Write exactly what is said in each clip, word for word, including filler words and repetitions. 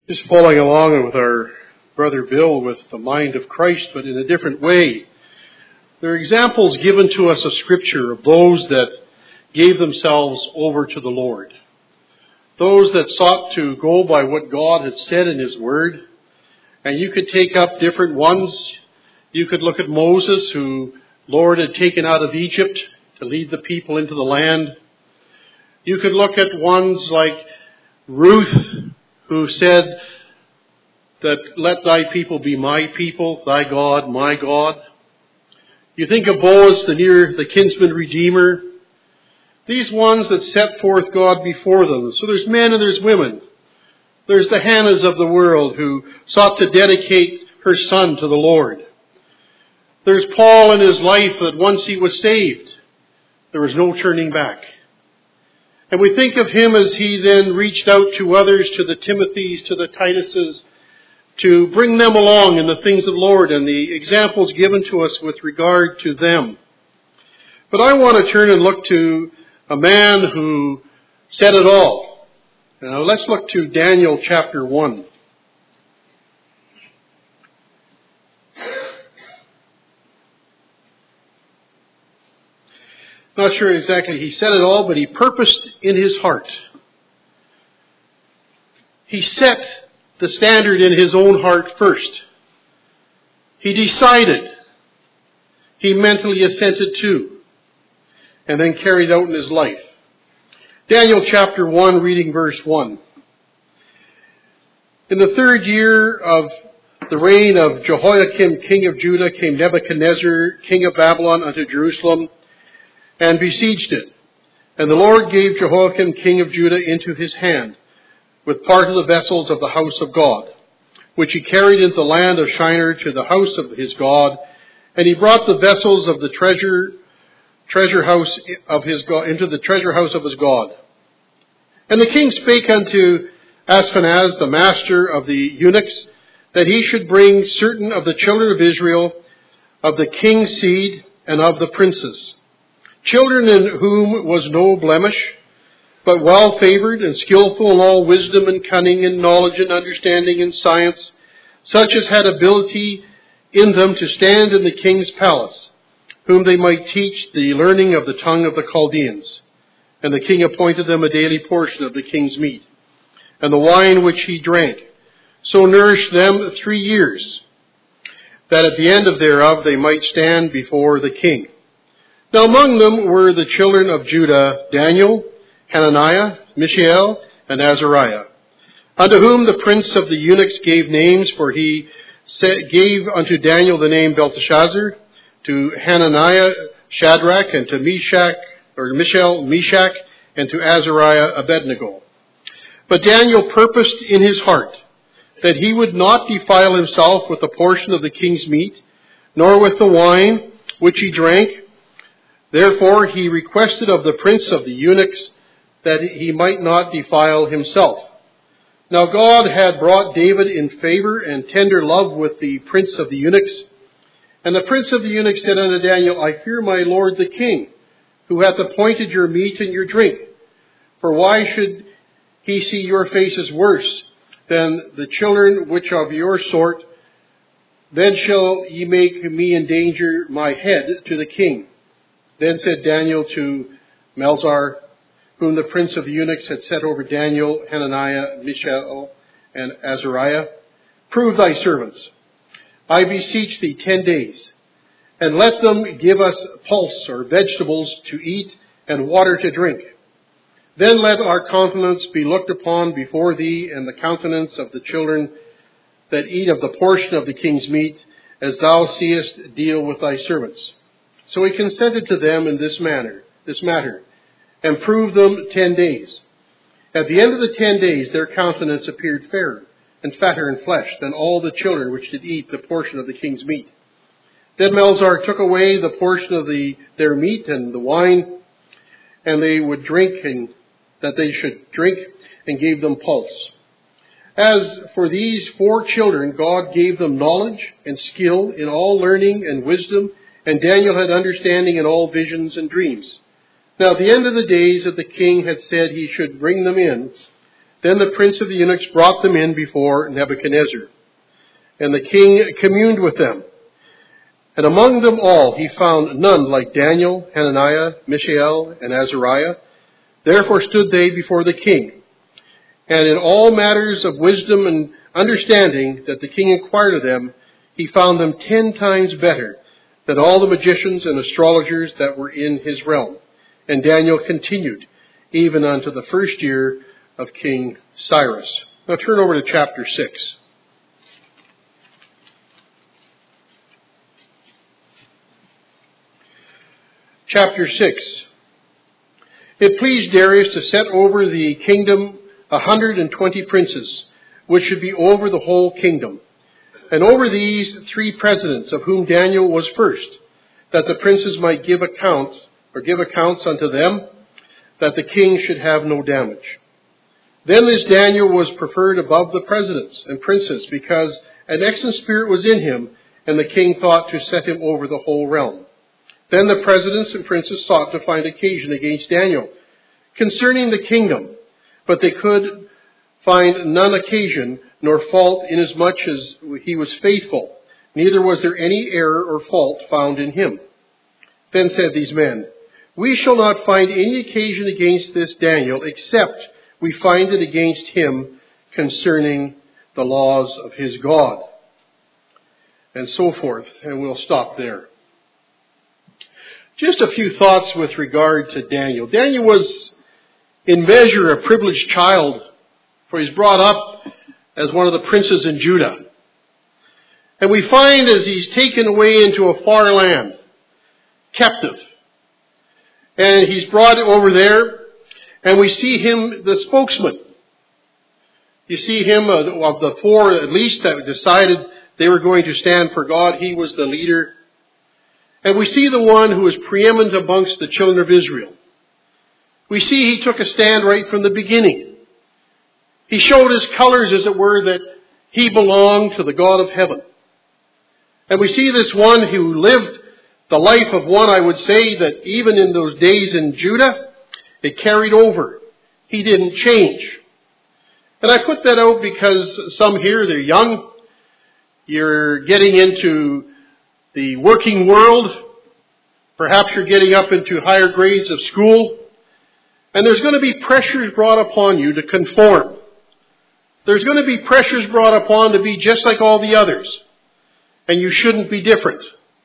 Just following along with our brother Bill with the mind of Christ, but in a different way. There are examples given to us of Scripture of those that gave themselves over to the Lord. Those that sought to go by what God had said in His Word. And you could take up different ones. You could look at Moses, who Lord had taken out of Egypt to lead the people into the land. You could look at ones like Ruth, who said that let thy people be my people, thy God, my God. You think of Boaz, the near, the kinsman redeemer. These ones that set forth God before them. So there's men and there's women. There's the Hannahs of the world who sought to dedicate her son to the Lord. There's Paul in his life that once he was saved, there was no turning back. And we think of him as he then reached out to others, to the Timothys, to the Tituses, to bring them along in the things of the Lord and the examples given to us with regard to them. But I want to turn and look to a man who said it all. Now let's look to Daniel chapter one. Not sure exactly he said it all, but he purposed in his heart. He set the standard in his own heart first. He decided. He mentally assented to. And then carried out in his life. Daniel chapter one, reading verse one. In the third year of the reign of Jehoiakim, king of Judah, came Nebuchadnezzar, king of Babylon, unto Jerusalem, and besieged it. And the Lord gave Jehoiakim, king of Judah, into his hand, with part of the vessels of the house of God, which he carried into the land of Shinar to the house of his God. And he brought the vessels of the treasure treasure house of his God into the treasure house of his God. And the king spake unto Ashpenaz, the master of the eunuchs, that he should bring certain of the children of Israel, of the king's seed, and of the princes, children in whom was no blemish, but well favored and skillful in all wisdom and cunning and knowledge and understanding and science, such as had ability in them to stand in the king's palace, whom they might teach the learning of the tongue of the Chaldeans. And the king appointed them a daily portion of the king's meat, and the wine which he drank. So nourished them three years, that at the end of thereof they might stand before the king. Now among them were the children of Judah, Daniel, Hananiah, Mishael, and Azariah, unto whom the prince of the eunuchs gave names, for he gave unto Daniel the name Belteshazzar, to Hananiah Shadrach, and to Meshach, or Mishael Meshach, and to Azariah Abednego. But Daniel purposed in his heart that he would not defile himself with a portion of the king's meat, nor with the wine which he drank. Therefore he requested of the prince of the eunuchs that he might not defile himself. Now God had brought David in favor and tender love with the prince of the eunuchs. And the prince of the eunuchs said unto Daniel, I fear my lord the king, who hath appointed your meat and your drink. For why should he see your faces worse than the children which of your sort? Then shall ye make me endanger my head to the king. Then said Daniel to Melzar, whom the prince of the eunuchs had set over Daniel, Hananiah, Mishael, and Azariah, prove thy servants. I beseech thee ten days, and let them give us pulse or vegetables to eat and water to drink. Then let our countenance be looked upon before thee, and the countenance of the children that eat of the portion of the king's meat, as thou seest deal with thy servants. So he consented to them in this manner, this matter, and proved them ten days. At the end of the ten days, their countenance appeared fairer and fatter in flesh than all the children which did eat the portion of the king's meat. Then Melzar took away the portion of the their meat and the wine, and they would drink, and that they should drink, and gave them pulse. As for these four children, God gave them knowledge and skill in all learning and wisdom, and Daniel had understanding in all visions and dreams. Now at the end of the days that the king had said he should bring them in, Then the prince of the eunuchs brought them in before Nebuchadnezzar. And the king communed with them. And among them all he found none like Daniel, Hananiah, Mishael, and Azariah. Therefore stood they before the king. And in all matters of wisdom and understanding that the king inquired of them, he found them ten times better than all the magicians and astrologers that were in his realm. And Daniel continued even unto the first year of King Cyrus. Now turn over to chapter six. Chapter six. It pleased Darius to set over the kingdom a hundred and twenty princes, which should be over the whole kingdom. And over these three presidents, of whom Daniel was first, that the princes might give account, or give accounts unto them, that the king should have no damage. Then this Daniel was preferred above the presidents and princes, because an excellent spirit was in him, and the king thought to set him over the whole realm. Then the presidents and princes sought to find occasion against Daniel concerning the kingdom, but they could find none occasion nor fault, inasmuch as he was faithful. Neither was there any error or fault found in him. Then said these men, We shall not find any occasion against this Daniel, except we find it against him concerning the laws of his God. And so forth. And we'll stop there. Just a few thoughts with regard to Daniel. Daniel was in measure a privileged child, for he's brought up as one of the princes in Judah. And we find as he's taken away into a far land, captive, and he's brought over there, and we see him the spokesman. You see him, uh, of the four at least that decided they were going to stand for God, he was the leader. And we see the one who is preeminent amongst the children of Israel. We see he took a stand right from the beginning. He showed his colors, as it were, that he belonged to the God of heaven. And we see this one who lived the life of one, I would say, that even in those days in Judah, it carried over. He didn't change. And I put that out because some here, they're young. You're getting into the working world. Perhaps you're getting up into higher grades of school. And there's going to be pressures brought upon you to conform. There's going to be pressures brought upon to be just like all the others. And you shouldn't be different.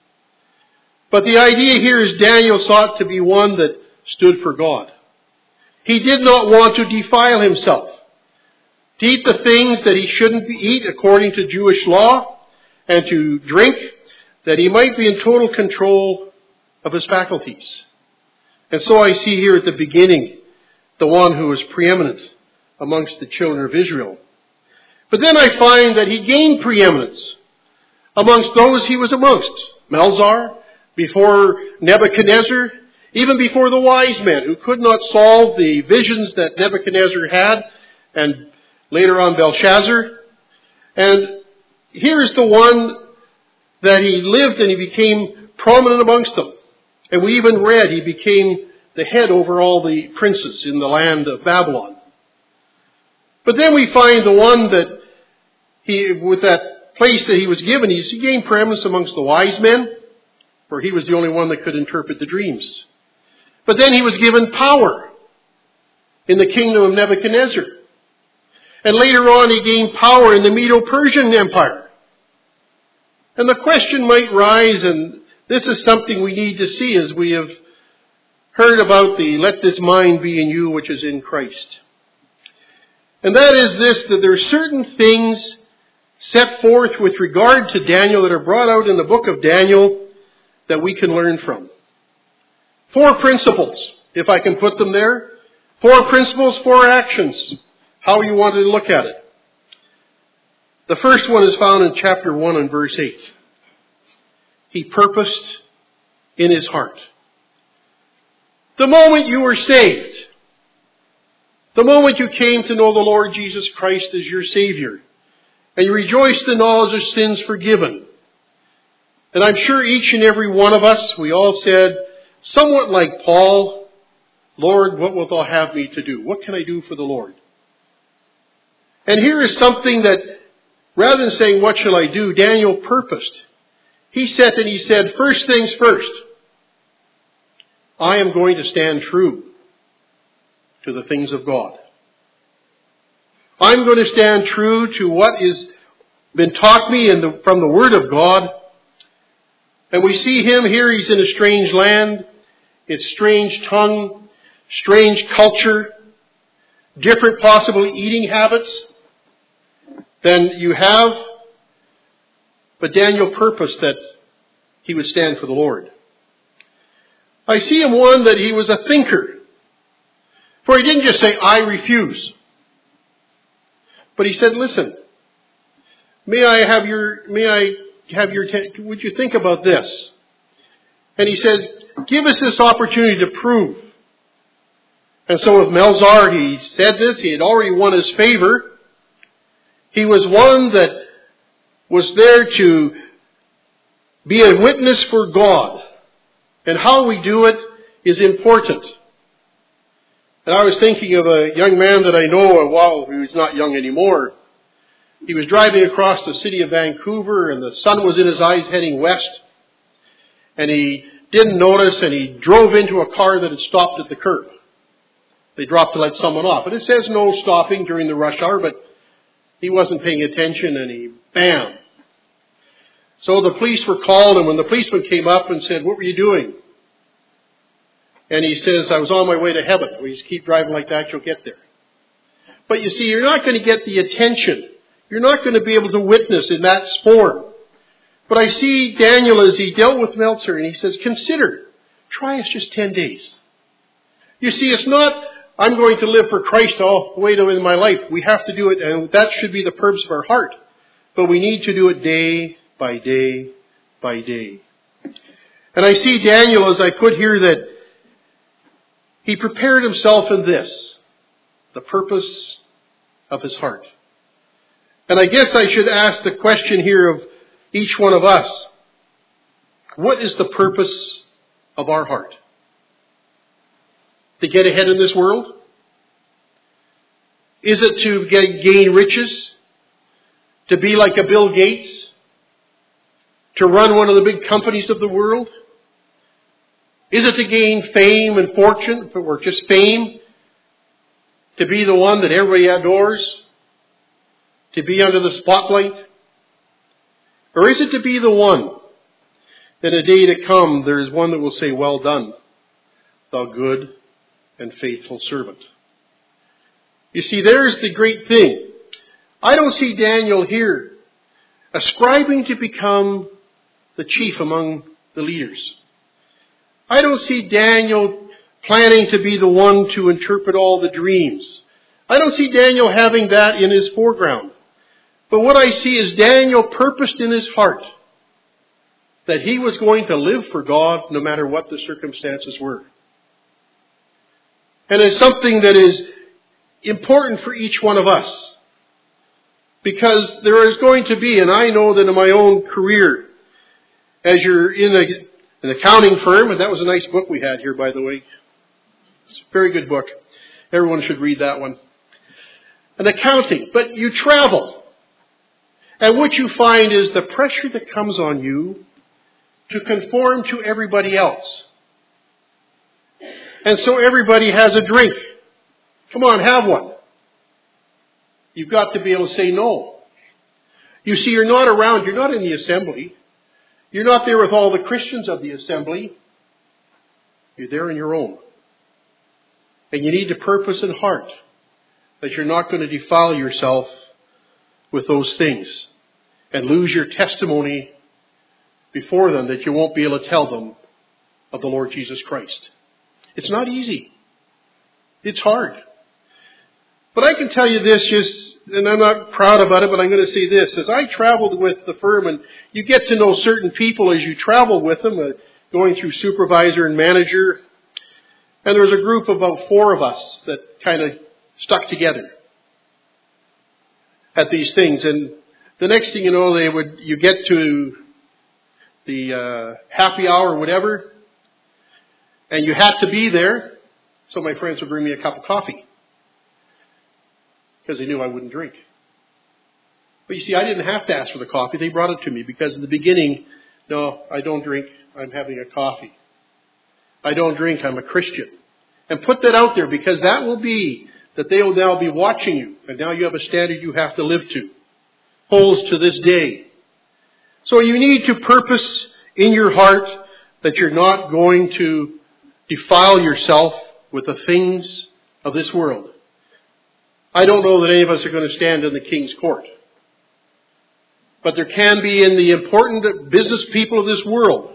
But the idea here is Daniel sought to be one that stood for God. He did not want to defile himself, to eat the things that he shouldn't eat according to Jewish law, and to drink, that he might be in total control of his faculties. And so I see here at the beginning the one who is preeminent amongst the children of Israel. But then I find that he gained preeminence amongst those he was amongst. Melzar, before Nebuchadnezzar, even before the wise men who could not solve the visions that Nebuchadnezzar had, and later on Belshazzar. And here is the one that he lived and he became prominent amongst them. And we even read he became the head over all the princes in the land of Babylon. But then we find the one that he, with that place that he was given, he gained preeminence amongst the wise men, for he was the only one that could interpret the dreams. But then he was given power in the kingdom of Nebuchadnezzar. And later on he gained power in the Medo-Persian Empire. And the question might rise, and this is something we need to see as we have heard about the let this mind be in you which is in Christ. And that is this, that there are certain things set forth with regard to Daniel that are brought out in the book of Daniel that we can learn from. Four principles, if I can put them there. Four principles, four actions. How you want to look at it. The first one is found in chapter one and verse eight. He purposed in his heart. The moment you were saved, the moment you came to know the Lord Jesus Christ as your Savior, and you rejoiced in knowledge of sins forgiven, and I'm sure each and every one of us, we all said, somewhat like Paul, Lord, what wilt thou have me to do? What can I do for the Lord? And here is something that, rather than saying, what shall I do, Daniel purposed. He sat and he said, first things first, I am going to stand true to the things of God. I'm going to stand true to what has been taught me in the, from the Word of God. And we see him here, he's in a strange land. It's strange tongue, strange culture, different possible eating habits than you have. But Daniel purposed that he would stand for the Lord. I see him one that he was a thinker. For he didn't just say, I refuse. But he said, listen, may I have your, may I have your, would you think about this? And he says, give us this opportunity to prove. And so with Melzar, he said this, he had already won his favor. He was one that was there to be a witness for God. And how we do it is important. And I was thinking of a young man that I know a while, who's not young anymore. He was driving across the city of Vancouver and the sun was in his eyes heading west. And he didn't notice and he drove into a car that had stopped at the curb. They dropped to let someone off. And it says no stopping during the rush hour, but he wasn't paying attention and he, bam. So the police were called, and when the policeman came up and said, what were you doing? And he says, I was on my way to heaven. Well, you just keep driving like that, you'll get there. But you see, you're not going to get the attention. You're not going to be able to witness in that form. But I see Daniel as he dealt with Melzar, and he says, consider, try us just ten days. You see, it's not, I'm going to live for Christ all the way in my life. We have to do it, and that should be the purpose of our heart. But we need to do it day by day by day. And I see Daniel, as I put here, that he prepared himself in this, the purpose of his heart. And I guess I should ask the question here of each one of us. What is the purpose of our heart? To get ahead in this world? Is it to get, gain riches? To be like a Bill Gates? To run one of the big companies of the world? Is it to gain fame and fortune, or just fame? To be the one that everybody adores? To be under the spotlight? Or is it to be the one that in a day to come there is one that will say, well done, thou good and faithful servant? You see, there's the great thing. I don't see Daniel here ascribing to become the chief among the leaders. I don't see Daniel planning to be the one to interpret all the dreams. I don't see Daniel having that in his foreground. But what I see is Daniel purposed in his heart that he was going to live for God no matter what the circumstances were. And it's something that is important for each one of us. Because there is going to be, and I know that in my own career, as you're in a, an accounting firm, and that was a nice book we had here, by the way. It's a very good book. Everyone should read that one. An accounting, but you travel. And what you find is the pressure that comes on you to conform to everybody else. And so everybody has a drink. Come on, have one. You've got to be able to say no. You see, you're not around, you're not in the assembly. You're not there with all the Christians of the assembly. You're there on your own. And you need to purpose in heart that you're not going to defile yourself with those things and lose your testimony before them, that you won't be able to tell them of the Lord Jesus Christ. It's not easy. It's hard. But I can tell you this, just, and I'm not proud about it, but I'm going to say this. As I traveled with the firm, and you get to know certain people as you travel with them, uh, going through supervisor and manager, and there was a group of about four of us that kind of stuck together at these things. And the next thing you know, they would you get to the uh, happy hour or whatever, and you had to be there. So my friends would bring me a cup of coffee because they knew I wouldn't drink. But you see, I didn't have to ask for the coffee. They brought it to me because in the beginning, no, I don't drink. I'm having a coffee. I don't drink. I'm a Christian. And put that out there because that will be that they will now be watching you. And now you have a standard you have to live to. Holds to this day. So you need to purpose in your heart that you're not going to defile yourself with the things of this world. I don't know that any of us are going to stand in the king's court. But there can be in the important business people of this world.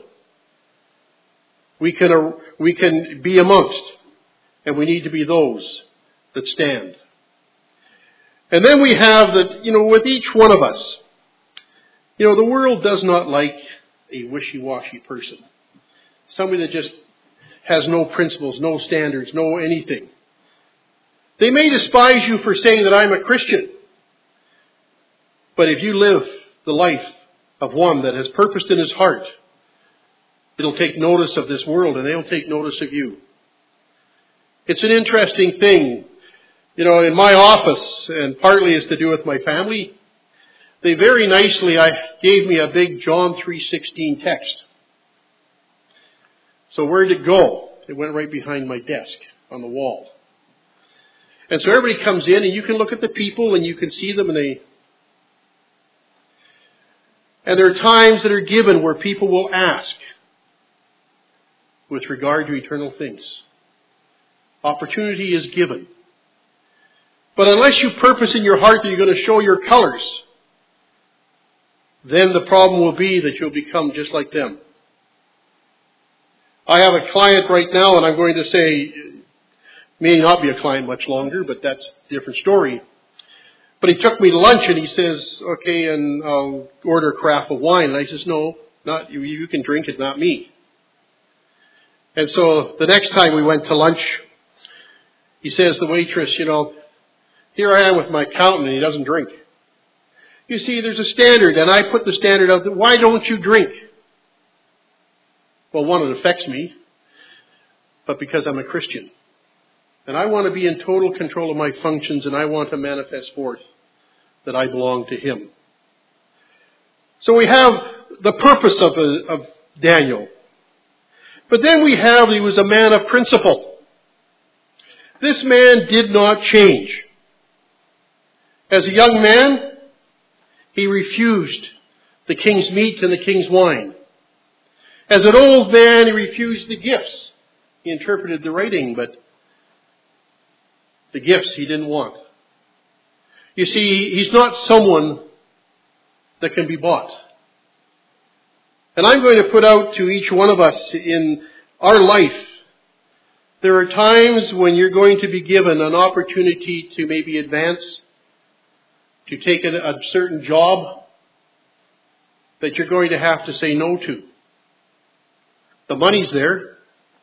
We can, we can be amongst. And we need to be those that stand. And then we have that, you know, with each one of us, you know, the world does not like a wishy-washy person. Somebody that just has no principles, no standards, no anything. They may despise you for saying that I'm a Christian. But if you live the life of one that has purposed in his heart, it'll take notice of this world and they'll take notice of you. It's an interesting thing. You know, in my office, and partly it's to do with my family, they very nicely I gave me a big John three sixteen text. So where did it go? It went right behind my desk on the wall. And so everybody comes in and you can look at the people and you can see them and they... And there are times that are given where people will ask with regard to eternal things. Opportunity is given. But unless you purpose in your heart that you're going to show your colors, then the problem will be that you'll become just like them. I have a client right now, and I'm going to say, may not be a client much longer, but that's a different story. But he took me to lunch and he says, okay, and I'll order a carafe of wine. And I says, no, not you, you can drink it, not me. And so the next time we went to lunch, he says to the waitress, you know, here I am with my accountant and he doesn't drink. You see, there's a standard, and I put the standard out there. Why don't you drink? Well, one, it affects me, but because I'm a Christian. And I want to be in total control of my functions, and I want to manifest forth that I belong to Him. So we have the purpose of, of Daniel. But then we have, he was a man of principle. This man did not change. As a young man, he refused the king's meat and the king's wine. As an old man, he refused the gifts. He interpreted the writing, but the gifts he didn't want. You see, he's not someone that can be bought. And I'm going to put out to each one of us in our life, there are times when you're going to be given an opportunity to maybe advance, to take a, a certain job that you're going to have to say no to. The money's there,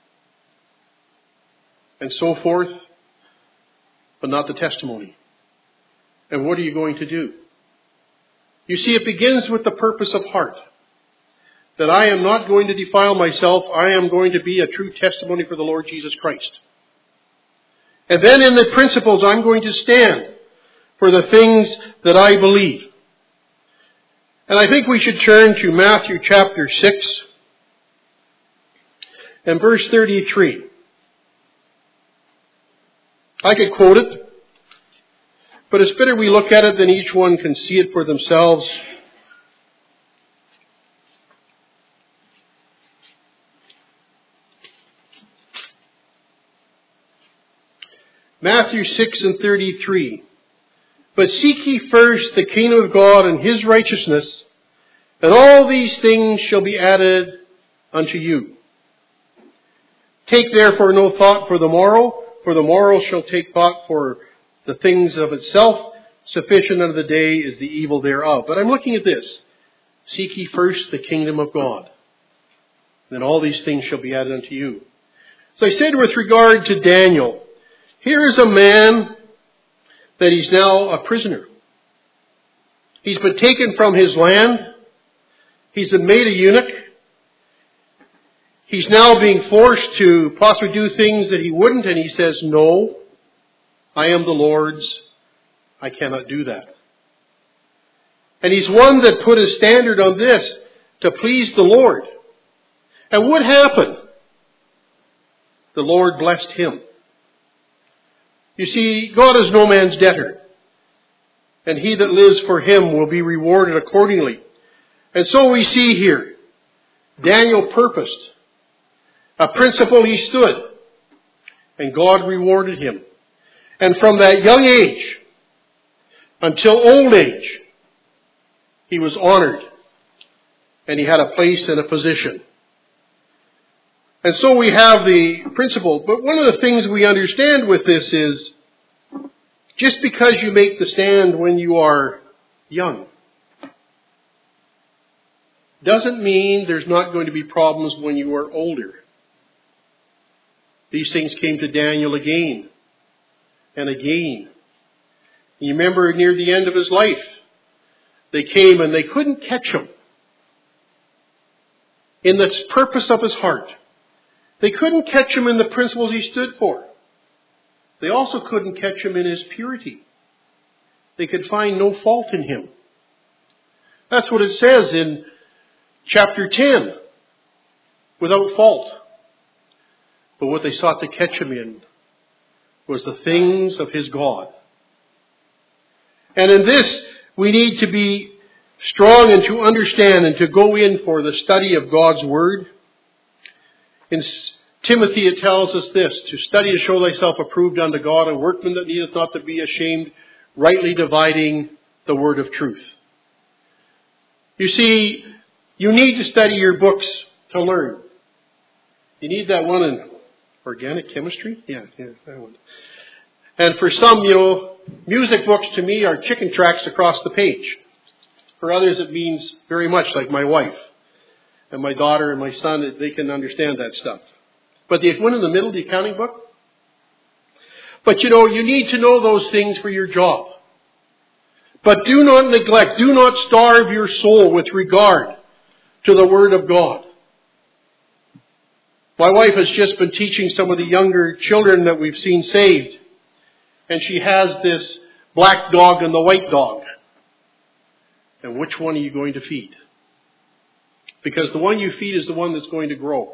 and so forth, but not the testimony. And what are you going to do? You see, it begins with the purpose of heart. That I am not going to defile myself. I am going to be a true testimony for the Lord Jesus Christ. And then in the principles, I'm going to stand for the things that I believe. And I think we should turn to Matthew chapter six and verse thirty-three. I could quote it, but it's better we look at it than each one can see it for themselves. Matthew six and thirty-three. But seek ye first the kingdom of God and His righteousness, and all these things shall be added unto you. Take therefore no thought for the morrow, for the morrow shall take thought for the things of itself. Sufficient unto the day is the evil thereof. But I'm looking at this. Seek ye first the kingdom of God, then all these things shall be added unto you. So I said with regard to Daniel, here is a man that he's now a prisoner. He's been taken from his land. He's been made a eunuch. He's now being forced to possibly do things that he wouldn't, and he says, no, I am the Lord's. I cannot do that. And he's one that put his standard on this to please the Lord. And what happened? The Lord blessed him. You see, God is no man's debtor. And he that lives for him will be rewarded accordingly. And so we see here, Daniel purposed. A principle he stood. And God rewarded him. And from that young age until old age, he was honored. And he had a place and a position. And so we have the principle. But one of the things we understand with this is, just because you make the stand when you are young, doesn't mean there's not going to be problems when you are older. These things came to Daniel again and again. You remember near the end of his life, they came and they couldn't catch him in the purpose of his heart. They couldn't catch him in the principles he stood for. They also couldn't catch him in his purity. They could find no fault in him. That's what it says in chapter ten. Without fault. But what they sought to catch him in was the things of his God. And in this, we need to be strong and to understand and to go in for the study of God's Word. In Timothy it tells us this, to study to show thyself approved unto God, a workman that needeth not to be ashamed, rightly dividing the word of truth. You see, you need to study your books to learn. You need that one in organic chemistry? Yeah, yeah, that one. And for some, you know, music books to me are chicken tracks across the page. For others it means very much, like my wife. And my daughter and my son, they can understand that stuff. But the one in the middle, the accounting book? But you know, you need to know those things for your job. But do not neglect, do not starve your soul with regard to the Word of God. My wife has just been teaching some of the younger children that we've seen saved. And she has this black dog and the white dog. And which one are you going to feed? Because the one you feed is the one that's going to grow.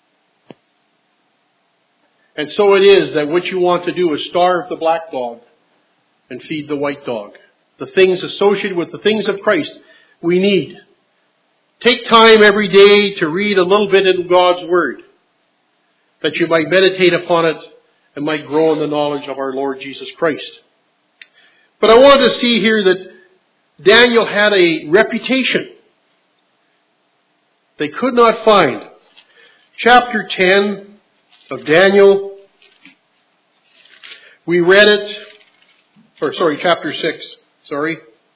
And so it is that what you want to do is starve the black dog and feed the white dog. The things associated with the things of Christ we need. Take time every day to read a little bit in God's Word, that you might meditate upon it and might grow in the knowledge of our Lord Jesus Christ. But I want to see here that Daniel had a reputation they could not find. Chapter ten of Daniel, we read it, or sorry, chapter six, sorry.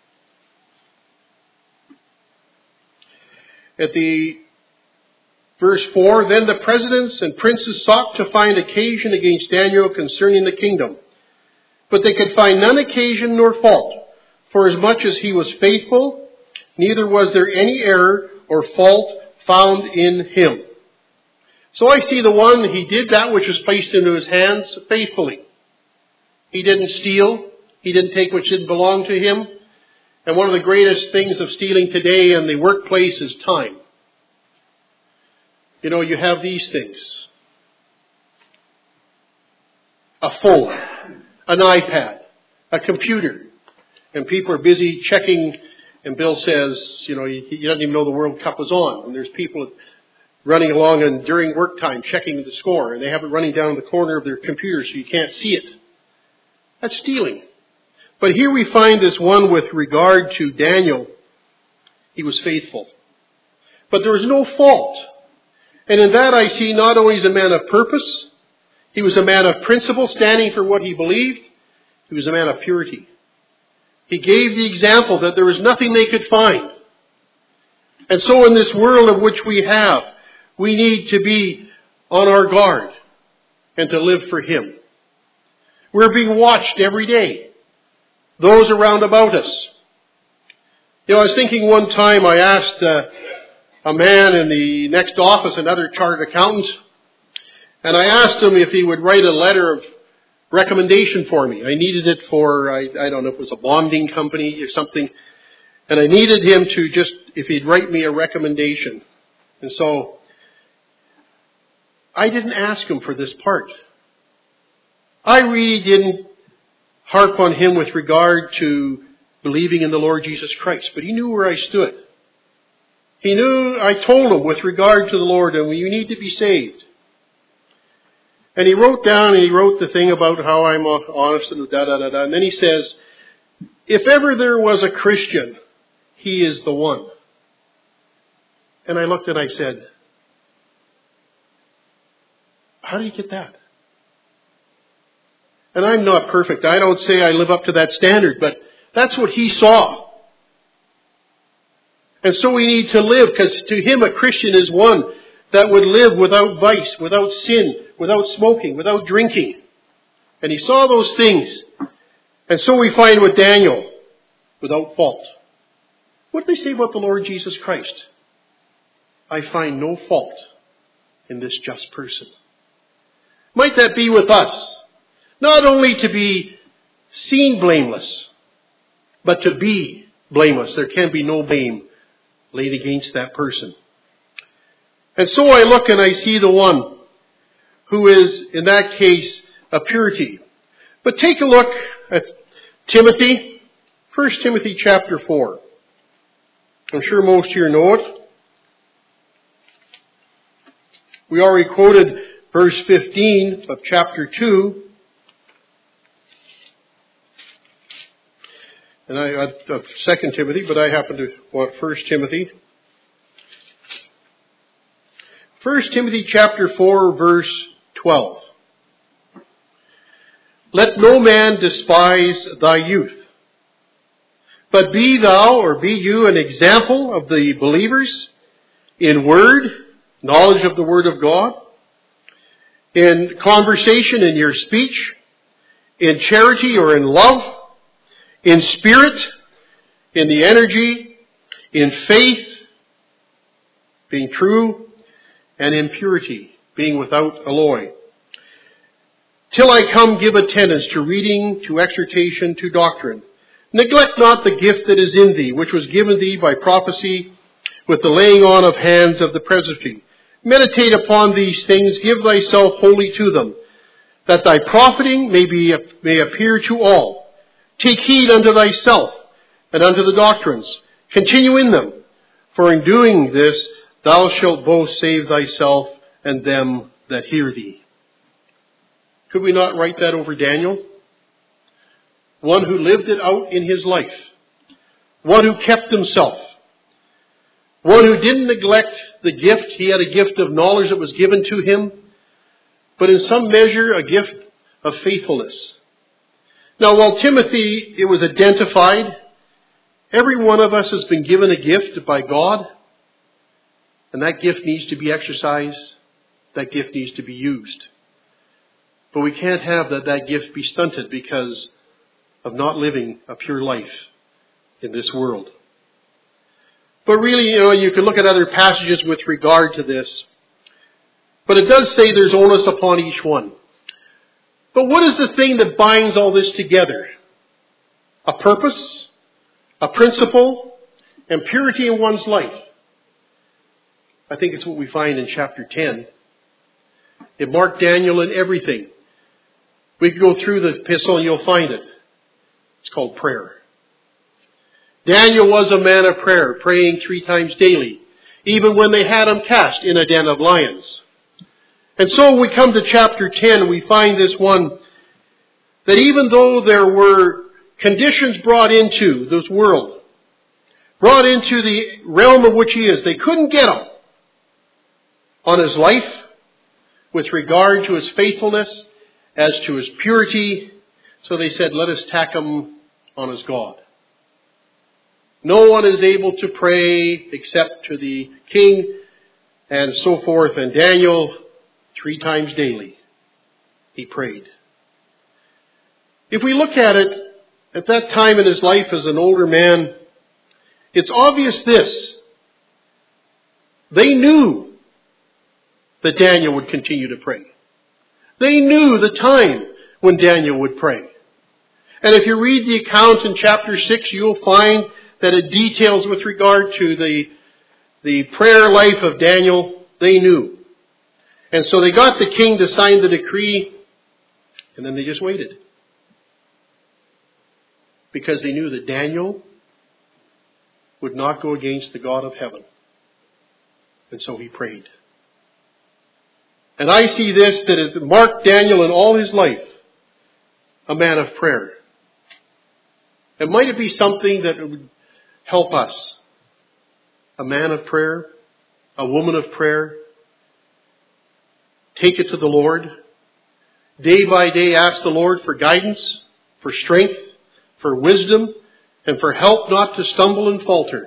At the verse four, then the presidents and princes sought to find occasion against Daniel concerning the kingdom. But they could find none occasion nor fault, for as much as he was faithful, neither was there any error or fault found in him. So I see the one, he did that which was placed into his hands faithfully. He didn't steal. He didn't take what didn't belong to him. And one of the greatest things of stealing today in the workplace is time. You know, you have these things. A phone, an iPad, a computer. And people are busy checking, and Bill says, you know, he, he doesn't even know the World Cup is on. And there's people running along and during work time checking the score, and they have it running down the corner of their computer so you can't see it. That's stealing. But here we find this one with regard to Daniel. He was faithful. But there was no fault. And in that I see not only is a man of purpose, he was a man of principle, standing for what he believed. He was a man of purity. He gave the example that there was nothing they could find. And so in this world of which we have, we need to be on our guard and to live for him. We're being watched every day. Those around about us. You know, I was thinking one time I asked uh, a man in the next office, another chartered accountant, and I asked him if he would write a letter of recommendation for me. I needed it for, I, I don't know if it was a bonding company or something. And I needed him to just, if he'd write me a recommendation. And so, I didn't ask him for this part. I really didn't harp on him with regard to believing in the Lord Jesus Christ. But he knew where I stood. He knew, I told him with regard to the Lord, and you need to be saved. And he wrote down, and he wrote the thing about how I'm honest and da da da da. And then he says, if ever there was a Christian, he is the one. And I looked and I said, how do you get that? And I'm not perfect. I don't say I live up to that standard, but that's what he saw. And so we need to live, because to him a Christian is one that would live without vice, without sin, without smoking, without drinking. And he saw those things. And so we find with Daniel, without fault. What did they say about the Lord Jesus Christ? I find no fault in this just person. Might that be with us? Not only to be seen blameless, but to be blameless. There can be no blame laid against that person. And so I look and I see the one who is, in that case, a purity. But take a look at Timothy, First Timothy chapter four. I'm sure most here know it. We already quoted verse fifteen of chapter two. And I, uh, Second Timothy, but I happen to want First Timothy. First Timothy chapter four, verse twelve. Let no man despise thy youth, but be thou, or be you, an example of the believers in word, knowledge of the word of God, in conversation, in your speech, in charity or in love, in spirit, in the energy, in faith, being true, and in purity, being without alloy. Till I come, give attendance to reading, to exhortation, to doctrine. Neglect not the gift that is in thee, which was given thee by prophecy with the laying on of hands of the presbytery. Meditate upon these things, give thyself wholly to them, that thy profiting may be may appear to all. Take heed unto thyself and unto the doctrines. Continue in them, for in doing this thou shalt both save thyself and them that hear thee. Could we not write that over Daniel? One who lived it out in his life. One who kept himself. One who didn't neglect the gift. He had a gift of knowledge that was given to him, but in some measure a gift of faithfulness. Now, while Timothy, it was identified, every one of us has been given a gift by God, and that gift needs to be exercised. That gift needs to be used. But we can't have that, that gift be stunted because of not living a pure life in this world. But really, you know, you can look at other passages with regard to this. But it does say there's onus upon each one. But what is the thing that binds all this together? A purpose, a principle, and purity in one's life. I think it's what we find in chapter ten. It marked Daniel in everything. We could go through the epistle and you'll find it. It's called prayer. Daniel was a man of prayer, praying three times daily, even when they had him cast in a den of lions. And so when we come to chapter ten, we find this one, that even though there were conditions brought into this world, brought into the realm of which he is, they couldn't get him on his life with regard to his faithfulness, as to his purity. So they said, let us tack him on his God. No one is able to pray except to the king and so forth. And Daniel, three times daily, he prayed. If we look at it, at that time in his life as an older man, it's obvious this. They knew that Daniel would continue to pray. They knew the time when Daniel would pray. And if you read the account in chapter six, you'll find that it details with regard to the, the prayer life of Daniel, they knew. And so they got the king to sign the decree, and then they just waited. Because they knew that Daniel would not go against the God of heaven. And so he prayed. And I see this, that it marked Daniel in all his life, a man of prayer. And might it be something that would help us? A man of prayer, a woman of prayer. Take it to the Lord. Day by day ask the Lord for guidance, for strength, for wisdom, and for help not to stumble and falter.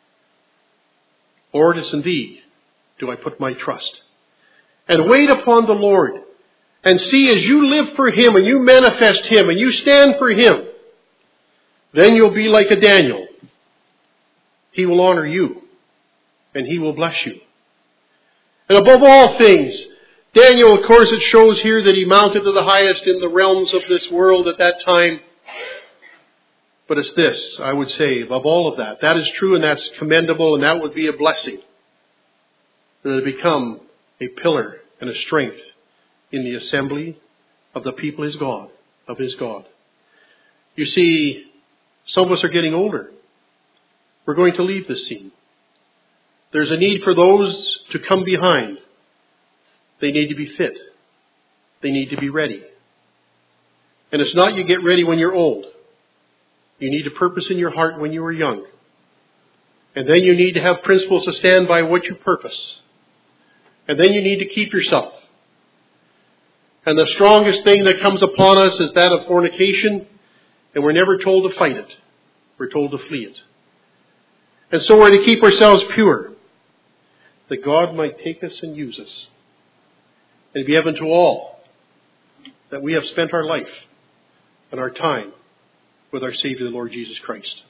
Lord, it's in Thee do I put my trust. And wait upon the Lord. And see, as you live for Him and you manifest Him and you stand for Him, then you'll be like a Daniel. He will honor you and He will bless you. And above all things, Daniel, of course, it shows here that he mounted to the highest in the realms of this world at that time. But it's this, I would say, above all of that. That is true and that's commendable and that would be a blessing. That it become a pillar and a strength in the assembly of the people his God, of his God. You see, some of us are getting older. We're going to leave this scene. There's a need for those to come behind. They need to be fit. They need to be ready. And it's not you get ready when you're old. You need a purpose in your heart when you are young. And then you need to have principles to stand by what you purpose. And then you need to keep yourself. And the strongest thing that comes upon us is that of fornication. And we're never told to fight it. We're told to flee it. And so we're to keep ourselves pure, that God might take us and use us. And be evident to all that we have spent our life and our time with our Savior, the Lord Jesus Christ.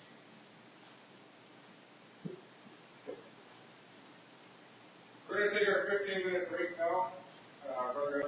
We're going to take our fifteen minute break now. Uh, Brother